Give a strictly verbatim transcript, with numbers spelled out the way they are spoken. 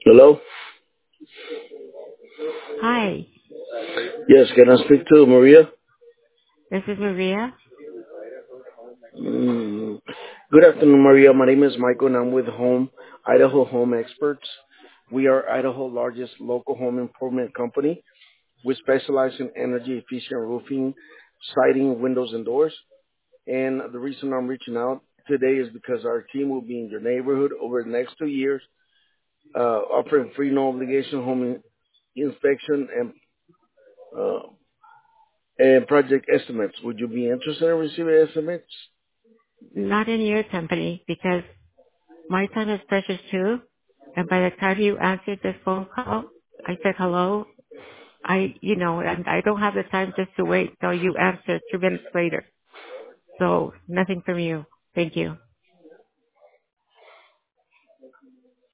Hello? Hi, Yes, can I speak to Maria? this is Maria. Mm. Good afternoon, Maria. My name is Michael, and I'm with Home Idaho Home Experts. We are Idaho's largest local home improvement company. We specialize in energy efficient roofing, siding, windows, and doors. And the reason I'm reaching out today is because our team will be in your neighborhood over the next two years, uh, offering free, no obligation home in- inspection and uh, and project estimates. Would you be interested in receiving estimates? Not in your company because my time is precious too. And by the time you answered this phone call, I said hello. I, you know, and I don't have the time just to wait till you answer two minutes later. So nothing from you. Thank you.